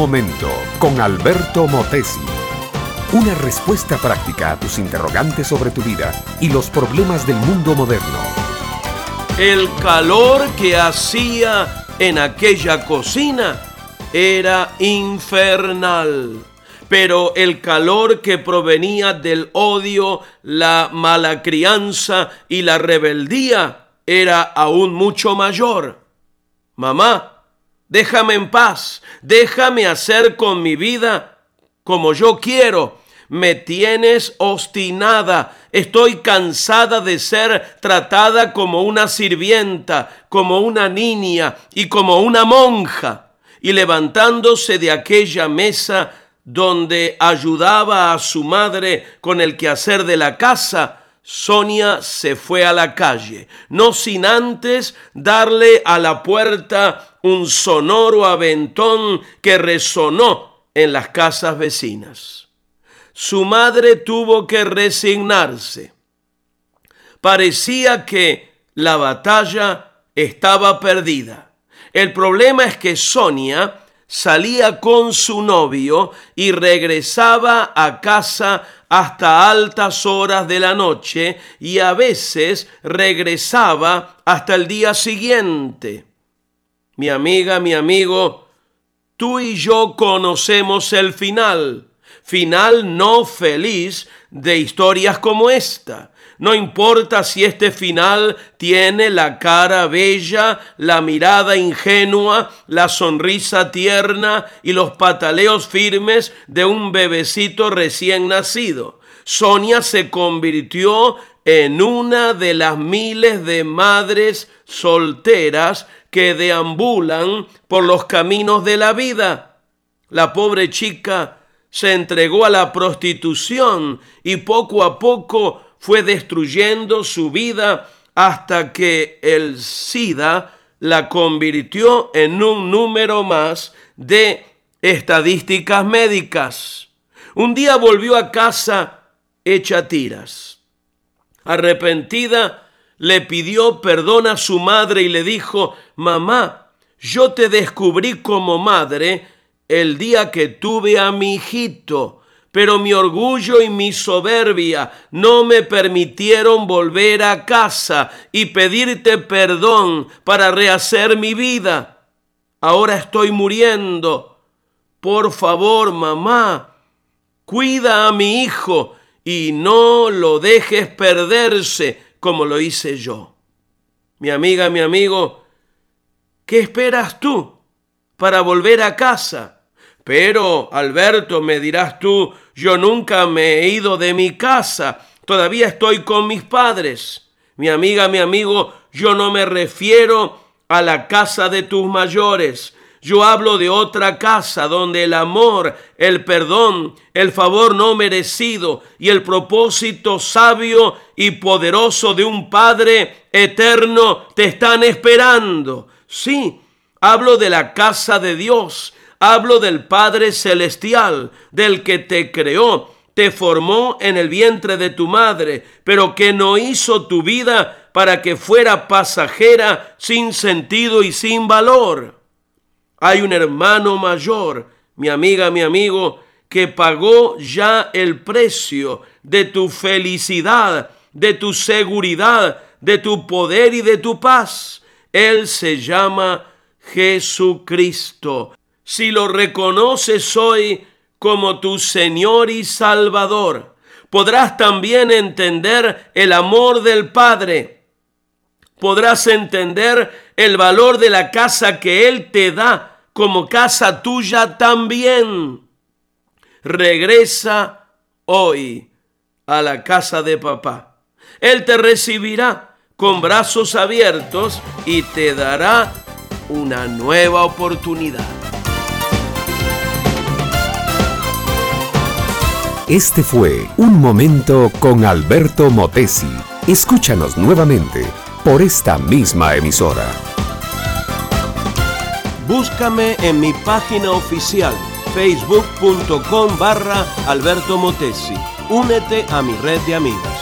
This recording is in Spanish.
momento con Alberto Motesi. Una respuesta práctica a tus interrogantes sobre tu vida y los problemas del mundo moderno. El calor que hacía en aquella cocina era infernal. Pero el calor que provenía del odio, la mala crianza y la rebeldía era aún mucho mayor. Mamá, déjame en paz, déjame hacer con mi vida como yo quiero. Me tienes obstinada, estoy cansada de ser tratada como una sirvienta, como una niña y como una monja. Y levantándose de aquella mesa donde ayudaba a su madre con el quehacer de la casa, Sonia se fue a la calle, no sin antes darle a la puerta un sonoro aventón que resonó en las casas vecinas. Su madre tuvo que resignarse. Parecía que la batalla estaba perdida. El problema es que Sonia salía con su novio y regresaba a casa hasta altas horas de la noche y a veces regresaba hasta el día siguiente. Mi amiga, mi amigo, tú y yo conocemos el final no feliz de historias como esta. No importa si este final tiene la cara bella, la mirada ingenua, la sonrisa tierna y los pataleos firmes de un bebecito recién nacido. Sonia se convirtió en una de las miles de madres solteras que deambulan por los caminos de la vida. La pobre chica se entregó a la prostitución y poco a poco fue destruyendo su vida hasta que el SIDA la convirtió en un número más de estadísticas médicas. Un día volvió a casa hecha tiras. Arrepentida, le pidió perdón a su madre y le dijo: mamá, yo te descubrí como madre el día que tuve a mi hijito, pero mi orgullo y mi soberbia no me permitieron volver a casa y pedirte perdón para rehacer mi vida. Ahora estoy muriendo. Por favor, mamá, cuida a mi hijo y no lo dejes perderse como lo hice yo. Mi amiga, mi amigo, ¿qué esperas tú para volver a casa? Pero, Alberto, me dirás tú, yo nunca me he ido de mi casa, todavía estoy con mis padres. Mi amiga, mi amigo, yo no me refiero a la casa de tus mayores. Yo hablo de otra casa donde el amor, el perdón, el favor no merecido y el propósito sabio y poderoso de un Padre eterno te están esperando. Sí, hablo de la casa de Dios. Hablo del Padre Celestial, del que te creó, te formó en el vientre de tu madre, pero que no hizo tu vida para que fuera pasajera, sin sentido y sin valor. Hay un hermano mayor, mi amiga, mi amigo, que pagó ya el precio de tu felicidad, de tu seguridad, de tu poder y de tu paz. Él se llama Jesucristo. Si lo reconoces hoy como tu Señor y Salvador, podrás también entender el amor del Padre. Podrás entender el valor de la casa que Él te da como casa tuya también. Regresa hoy a la casa de papá. Él te recibirá con brazos abiertos y te dará una nueva oportunidad. Este fue Un Momento con Alberto Motesi. Escúchanos nuevamente por esta misma emisora. Búscame en mi página oficial facebook.com/Alberto Motesi. Únete a mi red de amigos.